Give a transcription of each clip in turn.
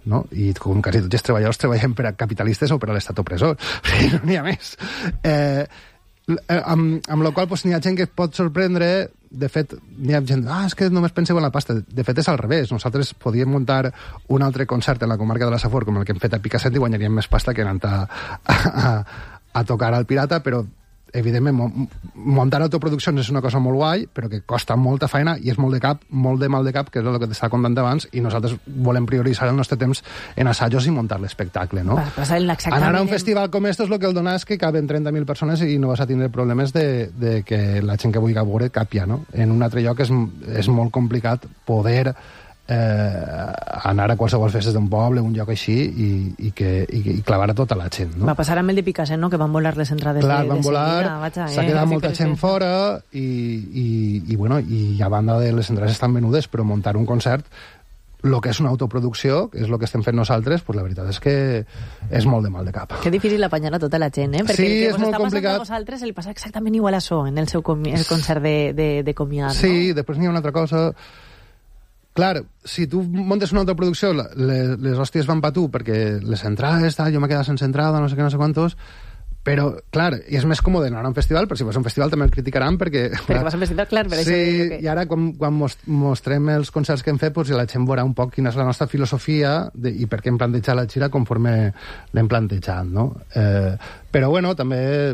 no? I com quasi tots els treballadors treballen per a capitalistes o per a l'estat opressor. No n'hi ha més. Amb la qual cosa n'hi ha gent que et pot sorprendre. De fet, n'hi ha gent, és que només penseu en la pasta. De fet, és al revés. Nosaltres podíem muntar un altre concert en la comarca de la Safor, com el que hem fet a Picassent, i guanyaríem més pasta que anant a tocar al Pirata, però evidentment, muntar autoproduccions és una cosa molt guai, però que costa molta feina i és molt de mal de cap, que és el que t'estava contant abans, i nosaltres volem prioritzar el nostre temps en assajos i muntar l'espectacle, no? Anar a un festival com aquest, el que el dona és que caben 30.000 persones i no vas a tindre problemes de que la gent que vulgui veure capia, no? En un altre lloc és molt complicat poder anar a qualsevol festa d'un poble, un lloc així, i clavar a tota la gent, no? Va passar amb el de Picassent, no?, que van volar les entrades de seguida. S'ha quedat molta gent fora i a banda de les entrades estan venudes, però muntar un concert, el que és una autoproducció, que és el que estem fent nosaltres, pues la veritat és que és molt de mal de cap. Que difícil apanyar a tota la gent, perquè sí, el que és molt complicat. A vosaltres li passa exactament igual a això en el seu concert de comiat, sí, no? Després n'hi ha una altra cosa. Clar, si tu montes una autoproducció, les hòsties van per tu, perquè les entrades, jo m'he quedat sense entrada, no sé què, no sé quantos, però, clar, és més còmode anar a un festival, però si vas a un festival també el criticaran, perquè vas a un festival, clar, per sí, això... i ara, quan mostrem els concerts que hem fet, la gent veurà un poc quina és la nostra filosofia i per què hem plantejat la gira conforme l'hem plantejat, no? Però, bueno, també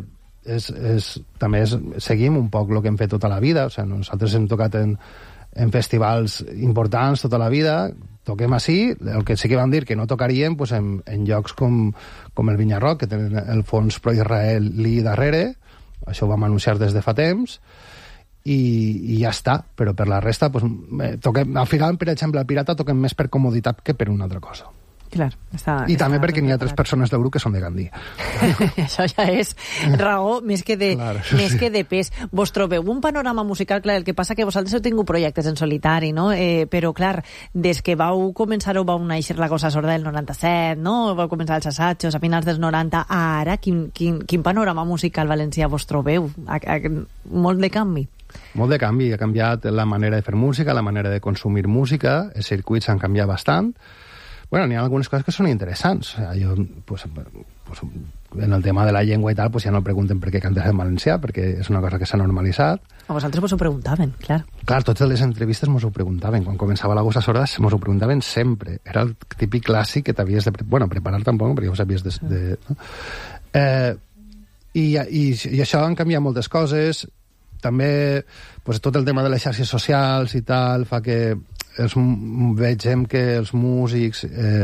seguim un poc el que hem fet tota la vida, o sigui, nosaltres hem tocat en festivals importants tota la vida, toquem així, el que sí que vam dir que no tocaríem pues, en llocs com el Vinyarroc, que tenen el fons pro-israelí darrere, això ho vam anunciar des de fa temps, i ja està, però per la resta pues, toquem, al final, per exemple, al Pirata toquem més per comoditat que per una altra cosa. Clar, I també perquè n'hi ha 3 persones del grup que són de Gandhi. Això ja és raó més que de pes. Vos trobeu un panorama musical, clar, el que passa que vosaltres heu tingut projectes en solitari, no? Però, clar, des que vau començar o vau néixer la Cosa Sorda del 97, no? Vau començar els assajos a finals dels 90, ara quin panorama musical valencià vos trobeu? Molt de canvi? Molt de canvi. Ha canviat la manera de fer música, la manera de consumir música, els circuits han canviat bastant. Bueno, n'hi ha algunes coses que són interessants. O sigui, en el tema de la llengua i tal, ja no pregunten per què cantes en valencià, perquè és una cosa que s'ha normalitzat. A vosaltres vos ho preguntaven, clar. Clar, totes les entrevistes mos ho preguntaven. Quan començava la Cosa Sorda mos ho preguntaven sempre. Era el típic clàssic que t'havies de... preparar tampoc, perquè ho sabies no? I això han canviat moltes coses. També tot el tema de les xarxes socials i tal fa que vegem que els músics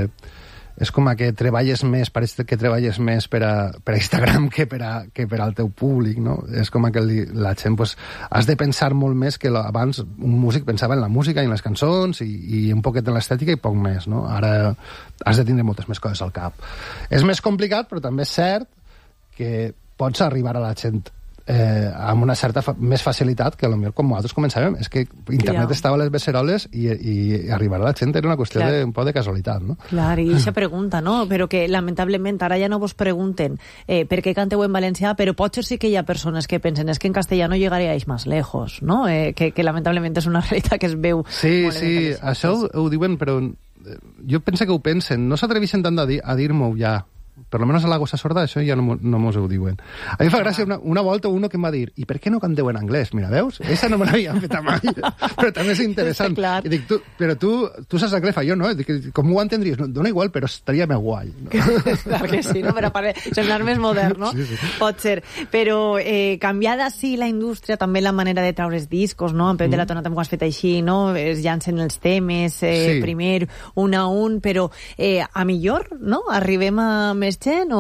és com que treballes més, pareix que treballes més per a Instagram que per al teu públic, no? És com que la gent has de pensar molt més que abans un músic pensava en la música i en les cançons i un poquet en l'estètica i poc més, no? Ara has de tindre moltes més coses al cap. És més complicat, però també és cert que pots arribar a la gent amb una certa més facilitat que potser quan nosaltres començàvem. És que internet estava a les beceroles i arribar a la gent era una qüestió un poc de casualitat, no? Clar, i aquesta pregunta, no? Però que lamentablement ara ja no vos pregunten per què canteu en valencià, però potser sí que hi ha persones que pensen és que en castellano llegaríais más lejos, no? Que lamentablement és una realitat que es veu. Sí, això ho diuen, però jo penso que ho pensen. No s'atreveixen tant a dir-m'ho ja. Per lo menos a la Cosa Sorda això ja no mos ho diuen. A mi fa gràcia una volta uno que em va dir i per què no canteu en anglès? Mira, veus? Esa no me l'havia fet mai. Però també és interessant. I dic, però tu saps anglès? Jo no. Dic, com ho entendries? No, dona igual, però estaria més guai. No? Clar que sí, no? Per semblar més modern, no? Sí. Pot ser. Però canviada sí la indústria, també la manera de traure's discos, no? En Pep de la Tona també ho has fet així, no? Es llancen els temes primer un a un, però a millor, no? Arribem a més gent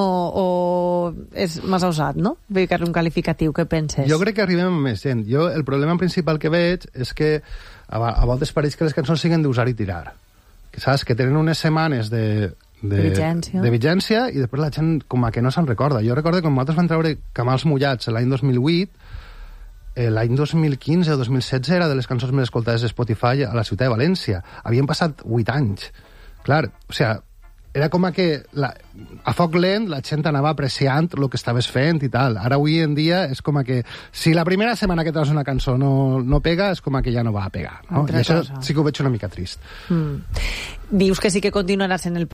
o és massa usat, no? Ficar-li un qualificatiu, què penses? Jo crec que arribem a més gent. El problema principal que veig és que a voltes pareix que les cançons siguen d'usar i tirar. Que saps? Que tenen unes setmanes de vigència i després la gent com que no se'n recorda. Jo recordo que quan nosaltres vam treure Camals Mullats l'any 2008, l'any 2015 o 2016 era de les cançons més escoltades de Spotify a la ciutat de València. Havien passat 8 anys. Clar, o sigui, era com que a foc lent la gent anava apreciant el que estaves fent i tal. Ara, avui en dia, és com que si la primera setmana que treus una cançó no pega, és com que ja no va a pegar, no? I això sí que ho veig una mica trist. Dius que sí que continuaràs en el